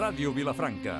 Ràdio Vilafranca.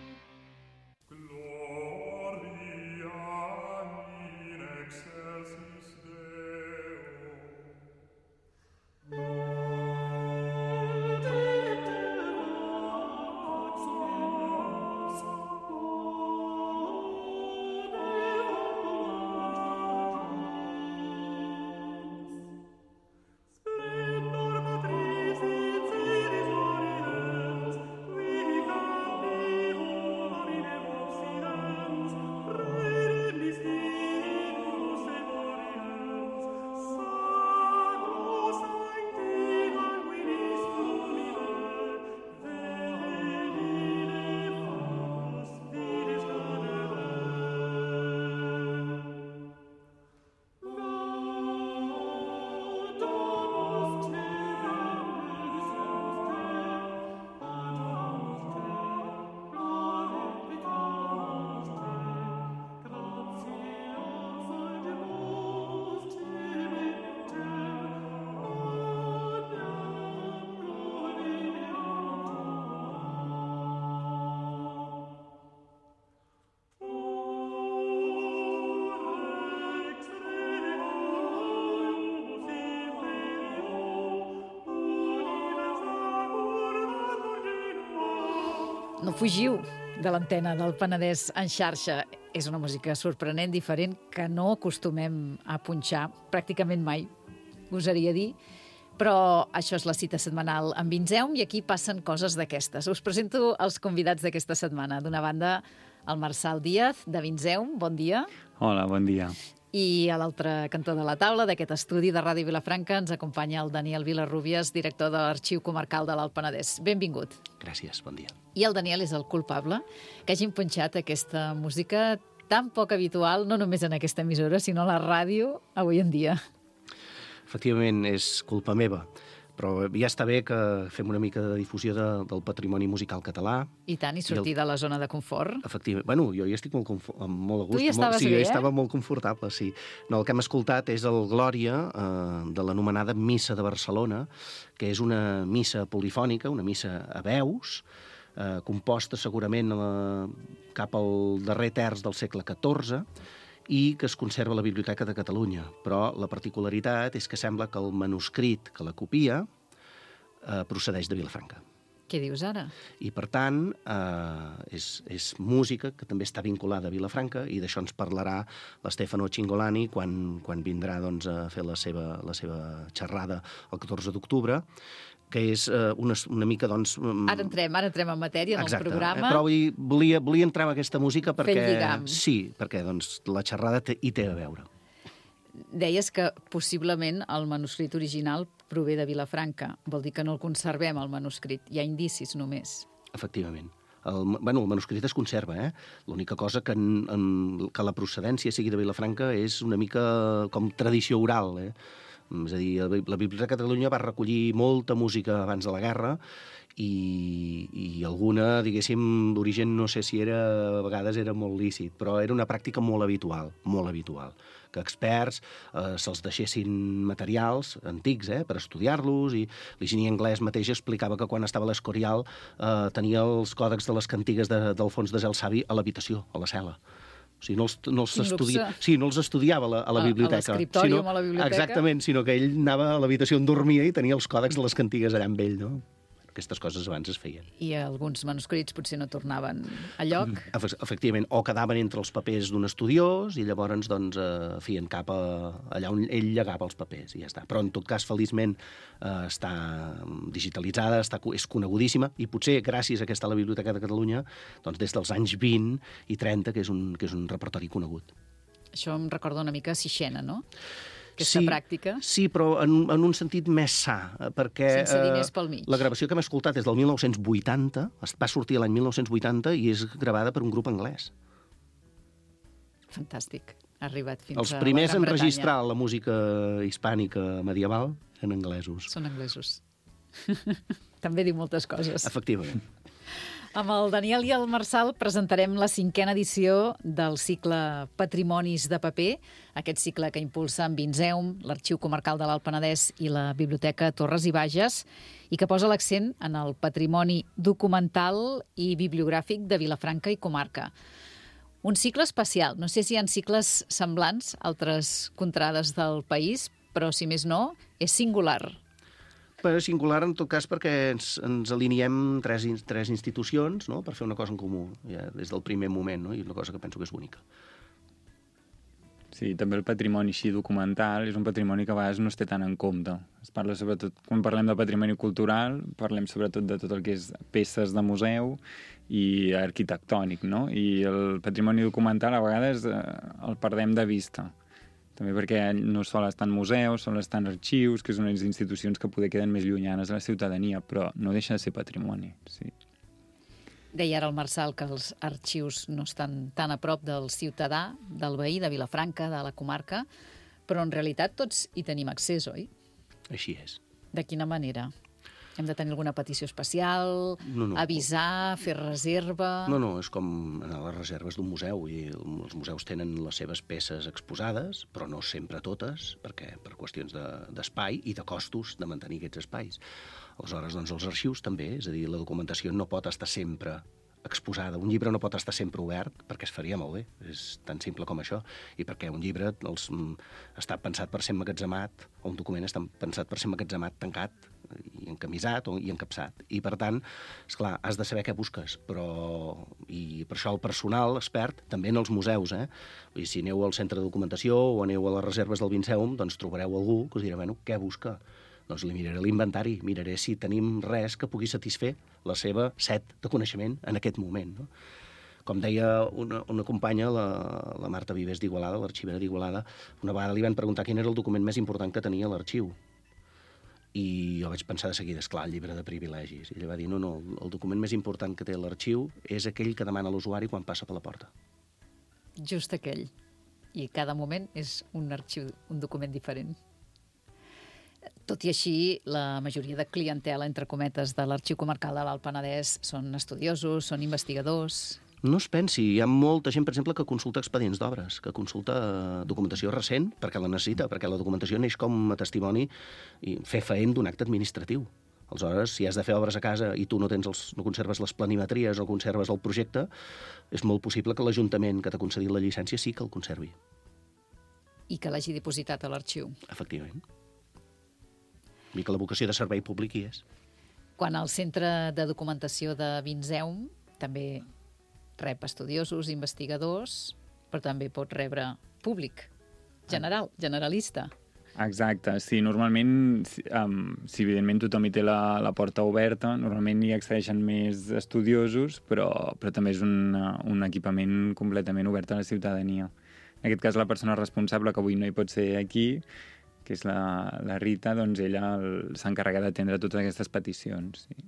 No fugiu de l'antena del Penedès en xarxa. És una música sorprenent, diferent, que no acostumem a punxar pràcticament mai, gosaria dir. Però això és la cita setmanal amb Vinzeum i aquí passen coses d'aquestes. Us presento els convidats d'aquesta setmana. D'una banda, el Marçal Díaz, de Vinzeum. Bon dia. Hola, bon dia. I a l'altre cantó de la taula d'aquest estudi de Ràdio Vilafranca ens acompanya el Daniel Vilarrubias, director de l'Arxiu Comarcal de l'Alt Penedès. Benvingut. Gràcies, bon dia. I el Daniel és el culpable que hagin punxat aquesta música tan poc habitual, no només en aquesta emissora, sinó a la ràdio avui en dia. Efectivament, és culpa meva, però ja està bé que fem una mica de difusió del patrimoni musical català. I tant, i sortir de la zona de confort. Efectivament. Bueno, jo hi estic molt a gust. Tu hi estaves sí, bé, estava molt confortable, sí. No, el que hem escoltat és el Glòria de l'anomenada Missa de Barcelona, que és una missa polifònica, una missa a veus, composta segurament cap al darrer terç del segle XIV, i que es conserva a la Biblioteca de Catalunya. Però la particularitat és que sembla que el manuscrit que la copia procedeix de Vilafranca. Què dius ara? I, per tant, és música que també està vinculada a Vilafranca i d'això ens parlarà l'Stefano Cingolani quan vindrà doncs, a fer la seva xerrada el 14 d'octubre, que és una mica, doncs... Ara entrem en matèria, en el programa. Però volia entrar en aquesta música perquè... Fer el lligam. Sí, perquè doncs, la xerrada hi té a veure. Deies que possiblement el manuscrit original prové de Vilafranca. Vol dir que no el conservem, el manuscrit. Hi ha indicis només. Efectivament. El manuscrit es conserva, L'única cosa que la procedència sigui de Vilafranca és una mica com tradició oral, És a dir, la Biblioteca de Catalunya va recollir molta música abans de la guerra i alguna, diguéssim, d'origen no sé si a vegades era molt lícit, però era una pràctica molt habitual, que experts se'ls deixessin materials antics per estudiar-los, i l'Higini Anglès mateix explicava que quan estava a l'Escorial tenia els còdex de les cantigues d'Alfons de Gel Savi a l'habitació, a la cel·la. O sigui, no els estudiava a la biblioteca. A l'escriptori o a la biblioteca. Exactament, sinó que ell anava a l'habitació on dormia i tenia els còdecs de les cantigues allà amb ell, no? Aquestes coses abans es feien. I alguns manuscrits potser no tornaven a lloc. Efectivament, o quedaven entre els papers d'un estudiós i llavors doncs, feien cap allà on ell llegava els papers i ja està. Però en tot cas, feliçment, està digitalitzada, és conegudíssima i potser gràcies a que està a la Biblioteca de Catalunya doncs, des dels anys 20 i 30, que és un repertori conegut. Això em recorda una mica a Sixena, no? Aquesta pràctica. Sí, però en un sentit més sa, perquè sense diners pel mig. La gravació que hem escoltat és del 1980, va sortir l'any 1980 i és gravada per un grup anglès. Fantàstic. Ha arribat fins a la Gran Bretanya. Els primers en registrar la música hispànica medieval eren anglesos. Són anglesos. També diu moltes coses. Efectivament. Amb el Daniel i el Marçal presentarem la 5a edició del cicle Patrimonis de paper, aquest cicle que impulsen Vinzeum, l'Arxiu Comarcal de l'Alt Penedès i la Biblioteca Torres i Bages, i que posa l'accent en el patrimoni documental i bibliogràfic de Vilafranca i comarca. Un cicle especial. No sé si hi ha cicles semblants a altres contrades del país, però, si més no, és singular. Però és singular, en tot cas, perquè ens aliniem tres institucions, no?, per fer una cosa en comú, ja, des del primer moment, no?, i una cosa que penso que és única. Sí, també el patrimoni així documental és un patrimoni que a vegades no es té tant en compte. Es parla sobretot, quan parlem de patrimoni cultural, parlem sobretot de tot el que és peces de museu i arquitectònic, no? I el patrimoni documental a vegades el perdem de vista. També perquè no sol estar en museus, sol estar en arxius, que són unes institucions que poder queden més llunyanes a la ciutadania, però no deixa de ser patrimoni, sí. Deia ara el Marçal que els arxius no estan tan a prop del ciutadà, del veí, de Vilafranca, de la comarca, però en realitat tots hi tenim accés, oi? Així és. De quina manera? Hem de tenir alguna petició especial, No. avisar, fer reserva... No, és com anar a les reserves d'un museu, i els museus tenen les seves peces exposades, però no sempre totes, perquè per qüestions d'espai i de costos de mantenir aquests espais. Aleshores, doncs, els arxius també, és a dir, la documentació no pot estar sempre exposada. Un llibre no pot estar sempre obert, perquè es faria molt bé, és tan simple com això, i perquè un llibre està pensat per ser emmagatzemat, o un document està pensat per ser emmagatzemat tancat, i encamisat i encapsat. I, per tant, esclar, has de saber què busques, i per això el personal expert, també en els museus, Vull dir, si aneu al centre de documentació o aneu a les reserves del Vinceum, doncs trobareu algú que us dirà, bueno, què busca? Doncs li miraré l'inventari, miraré si tenim res que pugui satisfer la seva set de coneixement en aquest moment, no? Com deia una companya, la Marta Vives d'Igualada, l'arxivera d'Igualada, una vegada li van preguntar quin era el document més important que tenia l'arxiu. I jo vaig pensar de seguida, esclar, el llibre de privilegis. I ella va dir, no, el document més important que té l'arxiu és aquell que demana l'usuari quan passa per la porta. Just aquell. I cada moment és un arxiu, un document diferent. Tot i així, la majoria de clientela, entre cometes, de l'Arxiu Comarcal de l'Alt Penedès són estudiosos, són investigadors... No es pensi, hi ha molta gent, per exemple, que consulta expedients d'obres, que consulta documentació recent perquè la necessita, perquè la documentació neix com a testimoni i fefaent d'un acte administratiu. Aleshores, si has de fer obres a casa i tu no conserves les planimetries o conserves el projecte, és molt possible que l'Ajuntament que t'ha concedit la llicència sí que el conservi. I que l'hagi dipositat a l'arxiu. Efectivament. I que la vocació de servei públic hi és. Quan el Centre de Documentació de Vinzeum també rep estudiosos, investigadors, però també pot rebre públic, generalista. Exacte, sí, normalment, si evidentment tothom hi té la porta oberta, normalment hi accedeixen més estudiosos, però també és un equipament completament obert a la ciutadania. En aquest cas, la persona responsable, que avui no hi pot ser aquí, que és la Rita, doncs ella s'encarrega d'atendre totes aquestes peticions. Sí.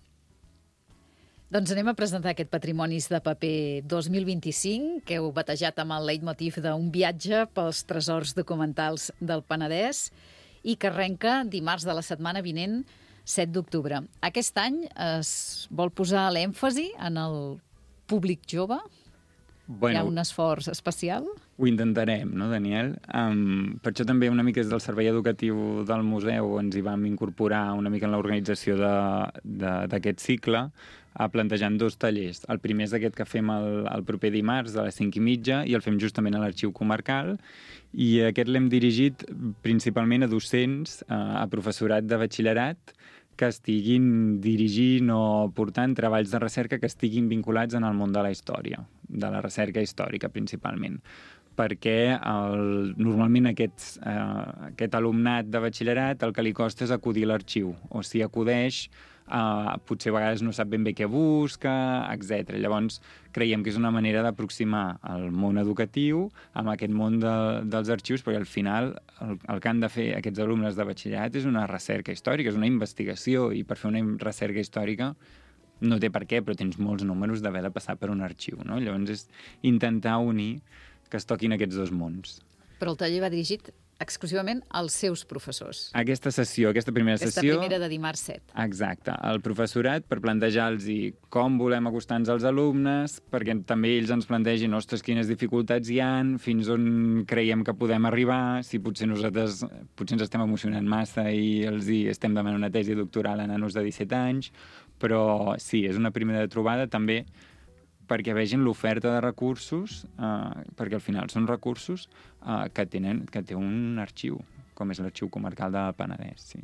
Doncs anem a presentar aquest Patrimonis de paper 2025, que heu batejat amb el leitmotiv d'un viatge pels tresors documentals del Penedès i que arrenca dimarts de la setmana vinent, 7 d'octubre. Aquest any es vol posar l'èmfasi en el públic jove? Bueno, hi ha un esforç especial? Ho intentarem, no, Daniel? Per això també una mica des del servei educatiu del museu ens hi vam incorporar una mica en l'organització d'aquest cicle, plantejant 2 tallers. El primer és aquest que fem el proper dimarts a les 5:30 i el fem justament a l'Arxiu Comarcal, i aquest l'hem dirigit principalment a docents, a professorat de batxillerat, que estiguin dirigint o portant treballs de recerca que estiguin vinculats en el món de la història, de la recerca històrica principalment, perquè normalment aquest alumnat de batxillerat el que li costa és acudir a l'arxiu, o si acudeix potser a vegades no sap ben bé què busca, etc. Llavors creiem que és una manera d'aproximar el món educatiu amb aquest món dels arxius, perquè al final el que han de fer aquests alumnes de batxillerat és una recerca històrica, és una investigació, i per fer una recerca històrica no té per què, però tens molts números d'haver de passar per un arxiu, no? Llavors és intentar unir que es toquin aquests 2 mons. Però el taller va dirigit exclusivament als seus professors. Aquesta primera sessió... Aquesta primera de dimarts 7. Exacte, el professorat per plantejar-los com volem acostar-nos als alumnes, perquè també ells ens plantegin, ostres, quines dificultats hi han, fins on creiem que podem arribar, si potser nosaltres ens estem emocionant massa i els estem demanant una tesi doctoral a nanos de 17 anys, però sí, és una primera trobada també perquè vegin l'oferta de recursos, perquè al final són recursos que té un arxiu, com és l'Arxiu Comarcal del Penedès, sí.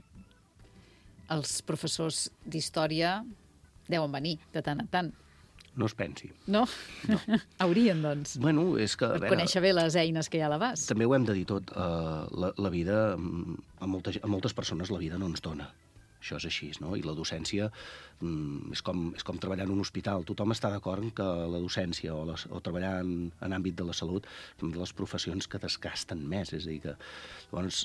Els professors d'història deuen venir de tant en tant. No es pensi. No? Haurien, doncs. Bueno, és que... Per conèixer bé les eines que hi ha a l'abast. També ho hem de dir tot. La vida, a moltes persones la vida no ens dona. Això és així, no? I la docència és com treballar en un hospital. Tothom està d'acord que la docència o treballar en àmbit de la salut són de les professions que desgasten més. És a dir, que llavors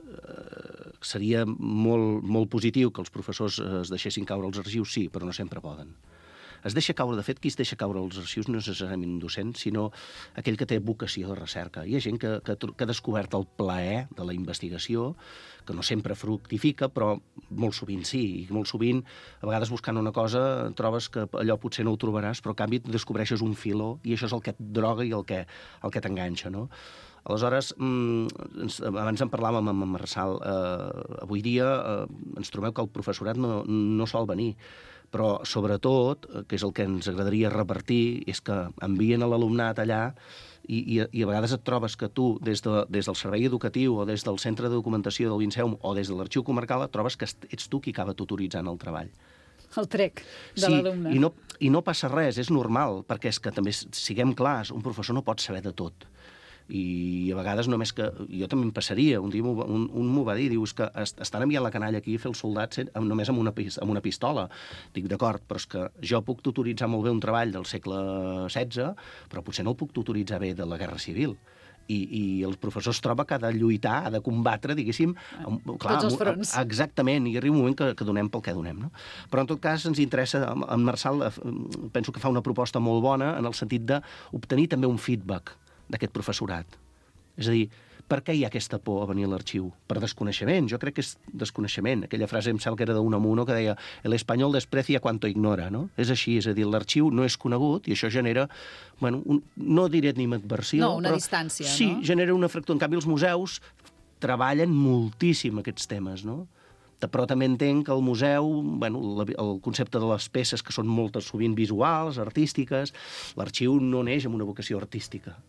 seria molt positiu que els professors es deixessin caure els arxius, sí, però no sempre poden. Es deixa caure, de fet, qui es deixa caure els arxius no és necessàriament un docent, sinó aquell que té vocació de recerca. Hi ha gent que ha descobert el plaer de la investigació, que no sempre fructifica, però molt sovint sí. I molt sovint, a vegades buscant una cosa, trobes que allò potser no ho trobaràs, però a canvi descobreixes un filó i això és el que et droga i el que t'enganxa, no? Aleshores, abans en parlàvem amb en Marçal, avui dia ens trobem que el professorat no sol venir, però sobretot, que és el que ens agradaria repartir, és que envien a l'alumnat allà i a vegades et trobes que tu, des del servei educatiu o des del centre de documentació del Vinceum o des de l'arxiu comarcal, et trobes que ets tu qui acaba tutoritzant el treball. El trec de l'alumne. I no passa res, és normal, perquè és que també, siguem clars, un professor no pot saber de tot. I a vegades només que... Jo també em passaria, un dia un m'ho va dir, diu, és que estan enviant la canalla aquí a fer els soldats només amb una pistola. Dic, d'acord, però és que jo puc tutoritzar molt bé un treball del segle XVI, però potser no el puc tutoritzar bé de la Guerra Civil. I el professor es troba que ha de lluitar, ha de combatre, diguéssim... Tots els fronts. Exactament, i arriba un moment que donem pel que donem, no? Però en tot cas ens interessa, en Marçal penso que fa una proposta molt bona en el sentit d'obtenir també un feedback d'aquest professorat. És a dir, per què hi ha aquesta por a venir a l'arxiu? Per desconeixement, jo crec que és desconeixement. Aquella frase em sembla que era d'Unamuno que deia el espanyol desprecia cuanto ignora, no? És així, és a dir, l'arxiu no és conegut i això genera, bueno, no diré animadversió, no, una distància, no? Sí, genera una fractura. En canvi, els museus treballen moltíssim aquests temes, no? Però també entenc que el museu, bueno, el concepte de les peces que són moltes sovint visuals, artístiques, l'arxiu no neix amb una vocació artística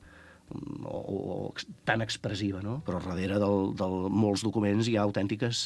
o tan expressiva, no? Però darrere de molts documents hi ha autèntiques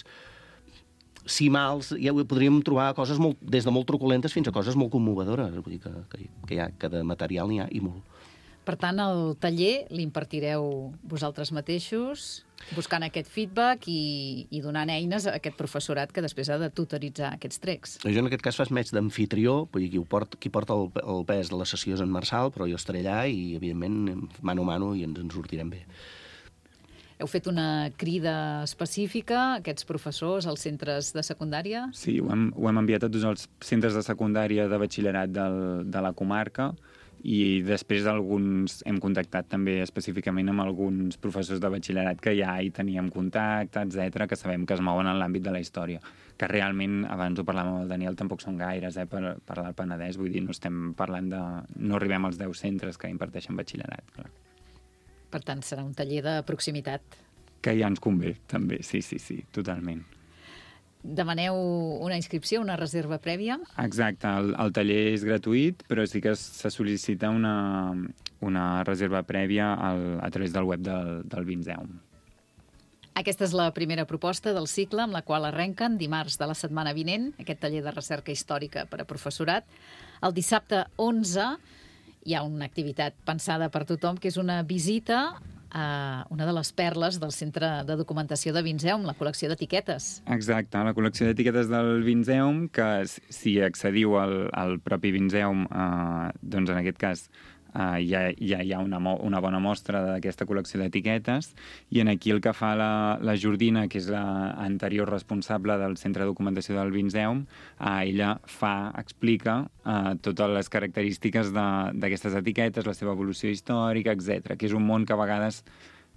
cimals, ja podríem trobar coses des de molt truculentes fins a coses molt commovedores, vull dir que de material n'hi ha i molt. Per tant, el taller l'impartireu vosaltres mateixos, buscant aquest feedback i donant eines a aquest professorat que després ha de tutoritzar aquests trecs. Jo en aquest cas faig més d'amfitrió, vull dir, qui porta el pes de les sessions en Marçal, però jo estaré allà i, evidentment, mano a mano i ens en sortirem bé. Heu fet una crida específica a aquests professors als centres de secundària? Sí, ho hem enviat a tots els centres de secundària de batxillerat de la comarca i després hem contactat també específicament amb alguns professors de batxillerat que ja hi teníem contacte, etc, que sabem que es mouen en l'àmbit de la història. Que realment, abans ho parlàvem amb el Daniel, tampoc són gaires per al Penedès, vull dir, no estem parlant no arribem als 10 centres que imparteixen batxillerat, clar. Per tant, serà un taller de proximitat. Que ja ens convé, també, sí, totalment. Demaneu una inscripció, una reserva prèvia? Exacte, el taller és gratuït, però sí que se sol·licita una reserva prèvia a través del web del Vinceum. Aquesta és la primera proposta del cicle amb la qual arrenquen dimarts de la setmana vinent, aquest taller de recerca històrica per a professorat. El dissabte 11 hi ha una activitat pensada per tothom, que és una visita a una de les perles del Centre de Documentació de Vinceum, la col·lecció d'etiquetes. Exacte, la col·lecció d'etiquetes del Vinceum, que si accediu al propi Vinceum, doncs en aquest cas ja hi ha una bona mostra d'aquesta col·lecció d'etiquetes, i aquí el que fa la Jordina, que és l'anterior responsable del Centre de Documentació del Vinceum, ella explica totes les característiques d'aquestes etiquetes, la seva evolució històrica, etc, que és un món que a vegades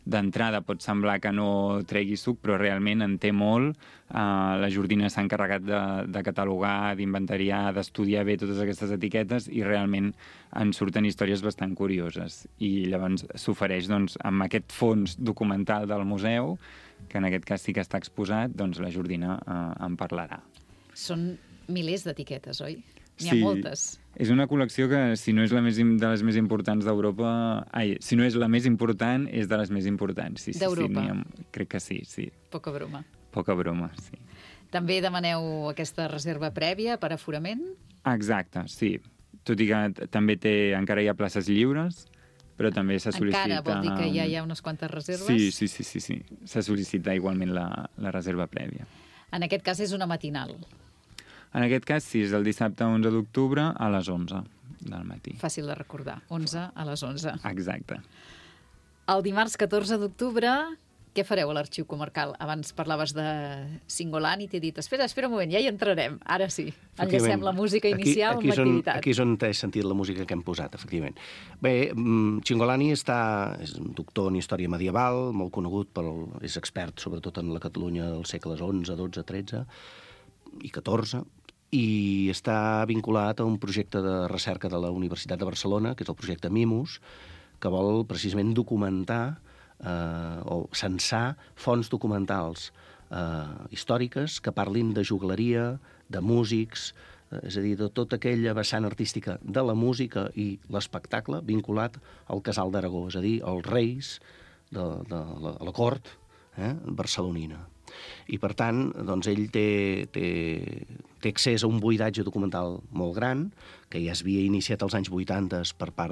d'entrada pot semblar que no tregui suc, però realment en té molt. La Jordina s'ha encarregat de catalogar, d'inventariar, d'estudiar bé totes aquestes etiquetes i realment en surten històries bastant curioses. I llavors s'ofereix, doncs, amb aquest fons documental del museu, que en aquest cas sí que està exposat, doncs la Jordina en parlarà. Són milers d'etiquetes, oi? N'hi ha moltes. És una col·lecció que, si no és de les més importants d'Europa... si no és la més important, és de les més importants. Sí, d'Europa? Sí, crec que sí, sí. Poca broma. Poca broma, sí. També demaneu aquesta reserva prèvia per aforament? Exacte, sí. Tot i que també encara hi ha places lliures, però també se sol·licita... Encara vol dir que ja hi ha unes quantes reserves? Sí. Se sol·licita igualment la reserva prèvia. En aquest cas és una matinal. En aquest cas, sí, és el dissabte 11 d'octubre a les 11 del matí. Fàcil de recordar, 11 a les 11. Exacte. El dimarts 14 d'octubre, què fareu a l'Arxiu Comarcal? Abans parlaves de Singolani i t'he dit, espera un moment, ja hi entrarem. Ara sí, enllacem la música inicial amb l'activitat. Aquí és on he sentit la música que hem posat, efectivament. Bé, Singolani és un doctor en història medieval, molt conegut, és expert sobretot en la Catalunya dels segles XI, XII, XIII i XIV, i està vinculat a un projecte de recerca de la Universitat de Barcelona, que és el projecte Mimus, que vol precisament documentar o censar fonts documentals històriques que parlin de jugleria, de músics, és a dir, de tota aquella vessant artística de la música i l'espectacle vinculat al Casal d'Aragó, és a dir, als reis de la cort barcelonina. I, per tant, doncs, ell té accés a un buidatge documental molt gran, que ja es havia iniciat als anys 80 per part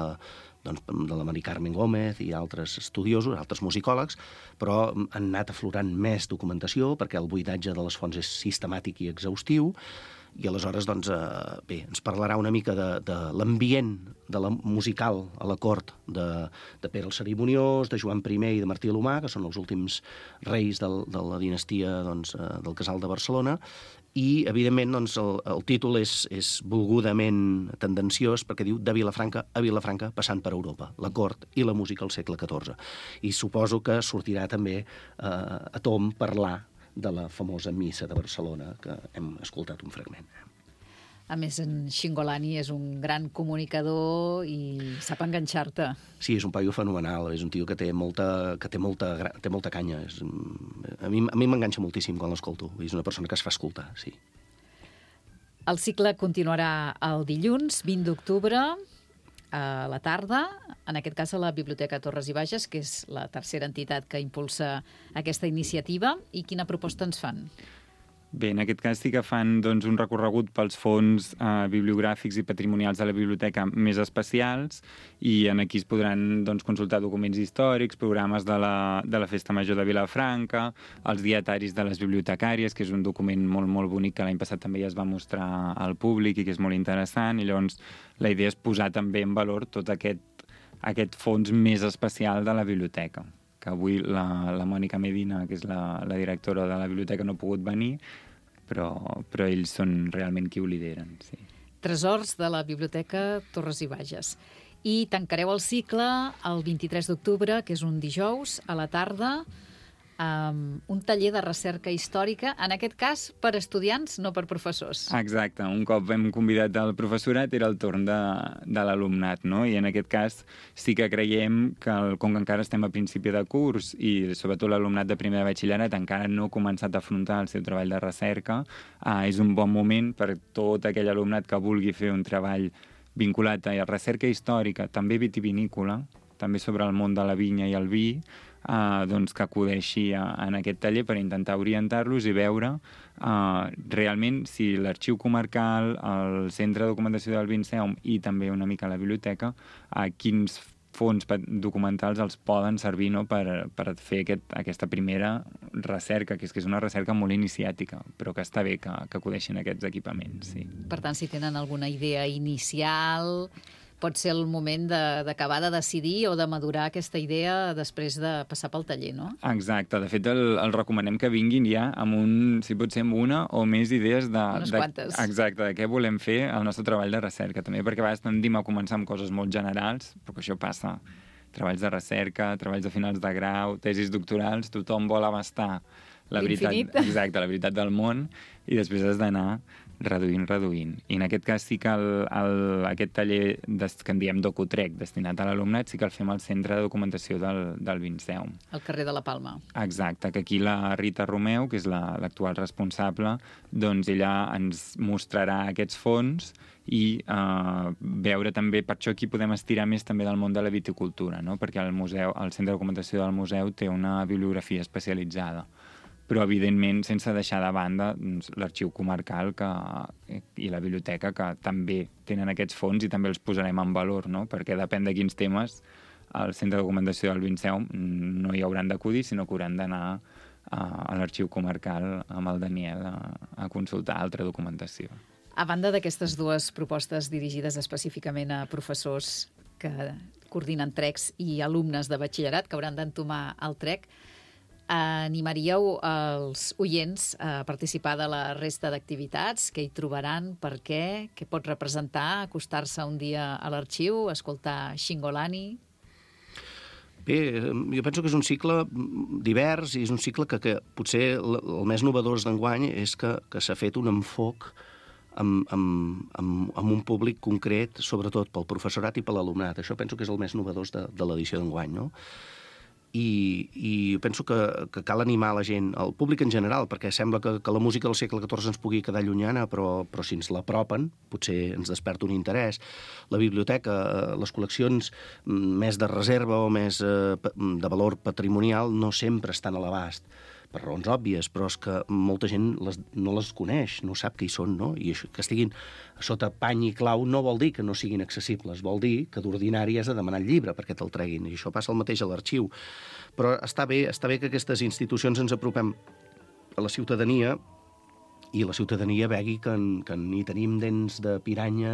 de la Mari Carmen Gómez i altres estudiosos, altres musicòlegs, però han anat aflorant més documentació perquè el buidatge de les fonts és sistemàtic i exhaustiu, i aleshores, doncs, bé, ens parlarà una mica de l'ambient de la musical a la cort de Pere el Cerimoniós, de Joan I i de Martí l'Humà, que són els últims reis de la dinastia del Casal de Barcelona, i, evidentment, doncs, el títol és volgudament tendenciós perquè diu de Vilafranca a Vilafranca passant per Europa, la cort i la música al segle XIV. I suposo que sortirà també a tom parlar de la famosa missa de Barcelona, que hem escoltat un fragment. A més, en Singolani és un gran comunicador i sap enganxar-te. Sí, és un paio fenomenal, és un tio que té molta canya. A mi m'enganxa moltíssim quan l'escolto, és una persona que es fa escoltar, sí. El cicle continuarà el dilluns, 20 d'octubre, a la tarda, en aquest cas a la Biblioteca Torres i Bages, que és la tercera entitat que impulsa aquesta iniciativa. I quina proposta ens fan? Bé, en aquest cas sí que fan doncs, un recorregut pels fons bibliogràfics i patrimonials de la biblioteca més especials, i aquí es podran doncs, consultar documents històrics, programes de la Festa Major de Vilafranca, els dietaris de les bibliotecàries, que és un document molt, molt bonic que l'any passat també ja es va mostrar al públic i que és molt interessant, i llavors la idea és posar també en valor tot aquest fons més especial de la biblioteca, que avui la Mònica Medina, que és la directora de la biblioteca, no ha pogut venir, però ells són realment qui ho lideren. Sí. Tresors de la Biblioteca Torres i Bages. I tancareu el cicle el 23 d'octubre, que és un dijous, a la tarda, amb un taller de recerca històrica, en aquest cas per estudiants, no per professors. Exacte. Un cop hem convidat el professorat, era el torn de l'alumnat, no? I en aquest cas sí que creiem que, com que encara estem a principi de curs i sobretot l'alumnat de primer de batxillerat encara no ha començat a afrontar el seu treball de recerca, és un bon moment per tot aquell alumnat que vulgui fer un treball vinculat a recerca històrica, també vitivinícola, també sobre el món de la vinya i el vi, doncs que acudeixi en aquest taller per intentar orientar-los i veure realment si l'Arxiu Comarcal, el Centre de Documentació del Vinceum i també una mica la biblioteca, quins fons documentals els poden servir, no, per fer aquesta primera recerca, que és una recerca molt iniciàtica, però que està bé que acudeixin a aquests equipaments. Sí. Per tant, si tenen alguna idea inicial, pot ser el moment d'acabar de decidir o de madurar aquesta idea després de passar pel taller, no? Exacte. De fet, el recomanem que vinguin ja amb si pot ser amb una o més idees unes quantes. Exacte, de què volem fer el nostre treball de recerca. També perquè a vegades tendim a començar amb coses molt generals, però que això passa treballs de recerca, treballs de finals de grau, tesis doctorals, tothom vol abastar la veritat, exacte, la veritat del món, i després has d'anar reduint. I en aquest cas sí que aquest taller que en diem DocuTrek, destinat a l'alumnat, sí que el fem al Centre de Documentació del Vinceum. Al carrer de la Palma. Exacte, que aquí la Rita Romeu, que és l'actual responsable, doncs ella ens mostrarà aquests fons i veure també, per això aquí podem estirar més també del món de la viticultura, no? Perquè el Centre de Documentació del museu té una bibliografia especialitzada, però, evidentment, sense deixar de banda l'arxiu comarcal i la biblioteca, que també tenen aquests fons i també els posarem en valor, no? Perquè depèn de quins temes al Centre de Documentació del Vinceum no hi hauran d'acudir, sinó que hauran d'anar a l'arxiu comarcal amb el Daniel a consultar altra documentació. A banda d'aquestes dues propostes dirigides específicament a professors que coordinen trecs i alumnes de batxillerat que hauran d'entomar el trec, animaríeu els oients a participar de la resta d'activitats que hi trobaran, per què pot representar, acostar-se un dia a l'arxiu, escoltar Xingolani? Bé, jo penso que és un cicle divers i és un cicle que potser el més novedós d'enguany és que s'ha fet un enfoc amb un públic concret, sobretot pel professorat i per l'alumnat. Això penso que és el més novedós de l'edició d'enguany, no? I penso que cal animar la gent, el públic en general, perquè sembla que la música del segle XIV ens pugui quedar llunyana, però si ens l'apropen, potser ens desperta un interès. La biblioteca, les col·leccions més de reserva o més de valor patrimonial no sempre estan a l'abast, per raons òbvies, però és que molta gent no les coneix, no sap què hi són, no? I això, que estiguin sota pany i clau no vol dir que no siguin accessibles, vol dir que d'ordinari has de demanar el llibre perquè te'l treguin, i això passa el mateix a l'arxiu. Però està bé que aquestes institucions ens apropem a la ciutadania i la ciutadania vegi que ni tenim dents de piranya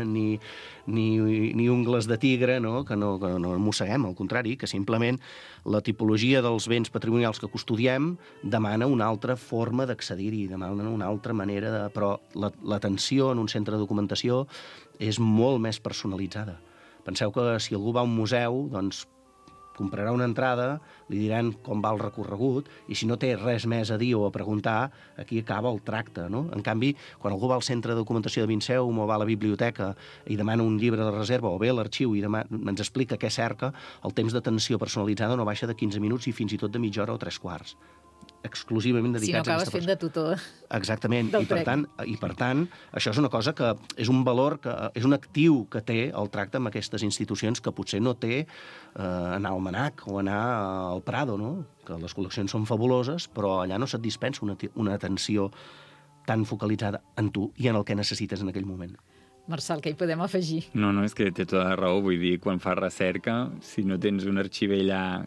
ni ungles de tigre, no? Que no mosseguem, al contrari, que simplement la tipologia dels béns patrimonials que custodiem demana una altra forma d'accedir-hi, demana una altra manera però l'atenció en un centre de documentació és molt més personalitzada. Penseu que si algú va a un museu, doncs comprarà una entrada, li diran com va el recorregut, i si no té res més a dir o a preguntar, aquí acaba el tracte, no? En canvi, quan algú va al Centre de Documentació de Vinceum o va a la biblioteca i demana un llibre de reserva o ve a l'arxiu i ens explica què cerca, el temps d'atenció personalitzada no baixa de 15 minuts i fins i tot de mitja hora o 3/4. Exclusivament dedicats a aquesta persona. Si no acabes fent de tutor. Exactament, i per tant, això és una cosa que és un valor, és un actiu que té el tracte amb aquestes institucions que potser no té anar al Manac o anar al Prado, no? Que les col·leccions són fabuloses, però allà no se't dispensa una atenció tan focalitzada en tu i en el que necessites en aquell moment. Marçal, què hi podem afegir? No, és que té tota la raó. Vull dir, quan fas recerca, si no tens un arxiver allà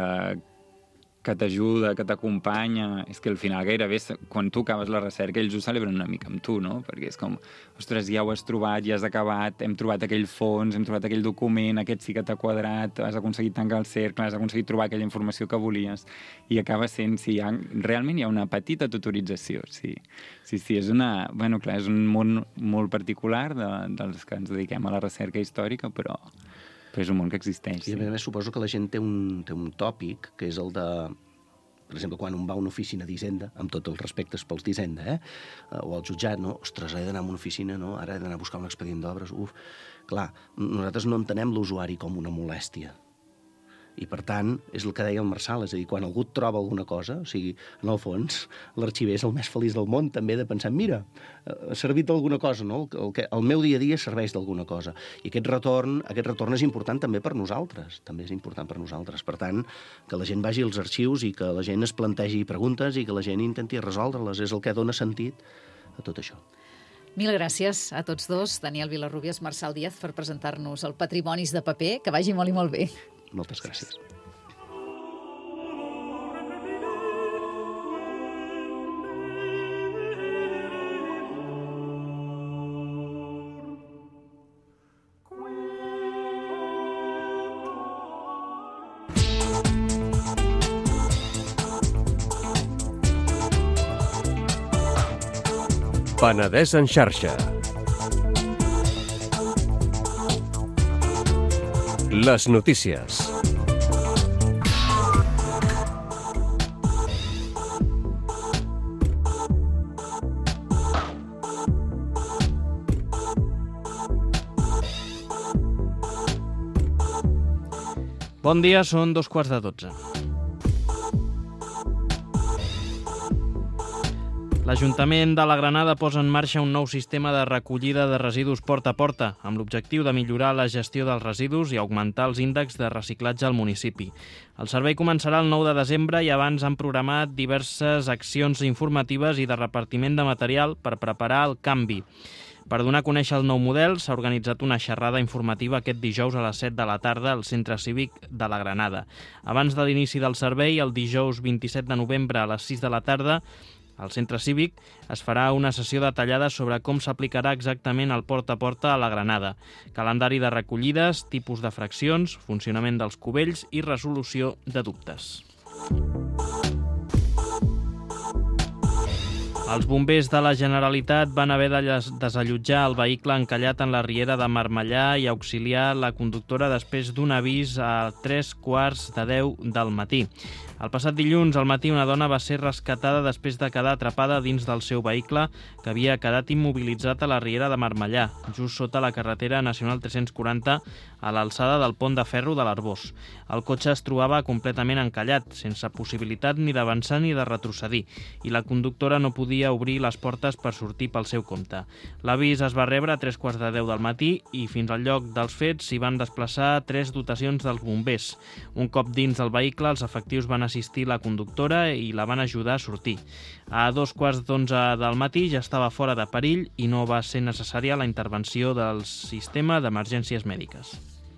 que t'ajuda, que t'acompanya, és que al final gairebé, quan tu acabes la recerca, ells ho celebren una mica amb tu, no? Perquè és com, ostres, ja ho has trobat, ja has acabat, hem trobat aquell fons, hem trobat aquell document, aquest sí que t'ha quadrat, has aconseguit tancar el cercle, has aconseguit trobar aquella informació que volies, i acaba sent, realment hi ha una petita tutorització, sí, és una... Bueno, clar, és un món molt particular dels que ens dediquem a la recerca històrica, però és un món que existeix. I a més suposo que la gent té un tòpic, que és el de, per exemple, quan un va a una oficina d'Hisenda, amb tots els respectes pels d'Hisenda, o al jutjat, no? Ostres, he d'anar a una oficina, no? Ara he d'anar a buscar un expedient d'obres, Clar, nosaltres no entenem l'usuari com una molèstia. I, per tant, és el que deia el Marçal, és a dir, quan algú et troba alguna cosa, o sigui, en el fons, l'arxiver és el més feliç del món, també, de pensar, mira, ha servit d'alguna cosa, no? El meu dia a dia serveix d'alguna cosa. I aquest retorn és important també per nosaltres, Per tant, que la gent vagi als arxius i que la gent es plantegi preguntes i que la gent intenti resoldre-les, és el que dona sentit a tot això. Mil gràcies a tots dos, Daniel Vilarrubias, Marçal Díaz, per presentar-nos el Patrimonis de paper. Que vagi molt i molt bé. Moltes gràcies. Penedès en xarxa. Les notícies. Bon dia, són 11:15. L'Ajuntament de la Granada posa en marxa un nou sistema de recollida de residus porta a porta, amb l'objectiu de millorar la gestió dels residus i augmentar els índexs de reciclatge al municipi. El servei començarà el 9 de desembre i abans han programat diverses accions informatives i de repartiment de material per preparar el canvi. Per donar a conèixer el nou model, s'ha organitzat una xerrada informativa aquest dijous a les 7 de la tarda al Centre Cívic de la Granada. Abans de l'inici del servei, el dijous 27 de novembre a les 6 de la tarda, al Centre Cívic es farà una sessió detallada sobre com s'aplicarà exactament el porta a porta a la Granada, calendari de recollides, tipus de fraccions, funcionament dels cubells i resolució de dubtes. Els bombers de la Generalitat van haver de desallotjar el vehicle encallat en la riera de Marmellà i auxiliar la conductora després d'un avís a 3:45 del matí. El passat dilluns al matí una dona va ser rescatada després de quedar atrapada dins del seu vehicle que havia quedat immobilitzat a la riera de Marmellà, just sota la carretera nacional 340 a l'alçada del pont de ferro de l'Arbós. El cotxe es trobava completament encallat, sense possibilitat ni d'avançar ni de retrocedir, i la conductora no podia obrir les portes per sortir pel seu compte. L'avís es va rebre a 3:15 del matí i fins al lloc dels fets s'hi van desplaçar 3 dotacions dels bombers. Un cop dins del vehicle, els efectius van assistir la conductora i la van ajudar a sortir. A 2:15 del matí ja estava fora de perill i no va ser necessària la intervenció del sistema d'emergències mèdiques.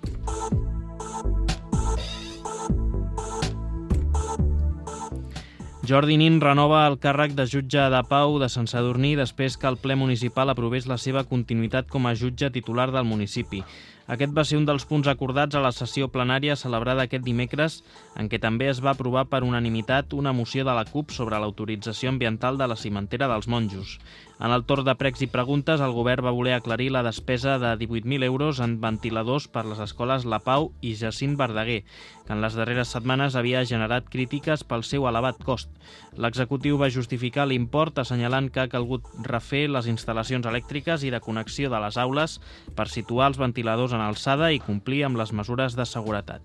Jordi Nin renova el càrrec de jutge de pau de Sant Sadurní després que el ple municipal aprovés la seva continuïtat com a jutge titular del municipi. Aquest va ser un dels punts acordats a la sessió plenària celebrada aquest dimecres, en què també es va aprovar per unanimitat una moció de la CUP sobre l'autorització ambiental de la cimentera dels Monjos. En el torn de pregs i preguntes, el govern va voler aclarir la despesa de 18.000 euros en ventiladors per les escoles La Pau i Jacint Verdaguer, que en les darreres setmanes havia generat crítiques pel seu elevat cost. L'executiu va justificar l'import assenyalant que ha calgut refer les instal·lacions elèctriques i de connexió de les aules per situar els ventiladors en alçada i complir amb les mesures de seguretat.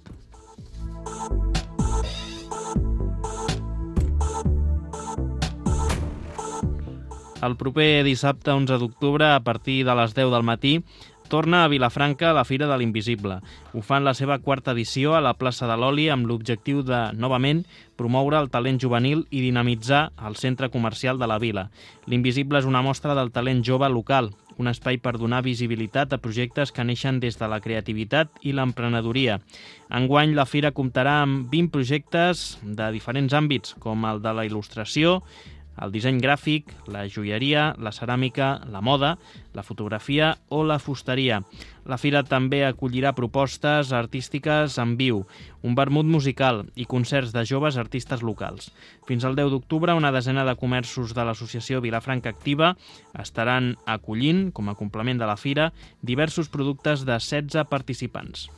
El proper dissabte 11 d'octubre, a partir de les 10 del matí, torna a Vilafranca la Fira de l'Invisible. Ho fa en la seva 4ª edició a la plaça de l'Oli amb l'objectiu de, novament, promoure el talent juvenil i dinamitzar el centre comercial de la vila. L'Invisible és una mostra del talent jove local, un espai per donar visibilitat a projectes que neixen des de la creativitat i l'emprenedoria. Enguany, la Fira comptarà amb 20 projectes de diferents àmbits, com el de la il·lustració, el disseny gràfic, la joieria, la ceràmica, la moda, la fotografia o la fusteria. La fira també acollirà propostes artístiques en viu, un vermut musical i concerts de joves artistes locals. Fins al 10 d'octubre, una desena de comerços de l'associació Vilafranca Activa estaran acollint, com a complement de la fira, diversos productes de 16 participants.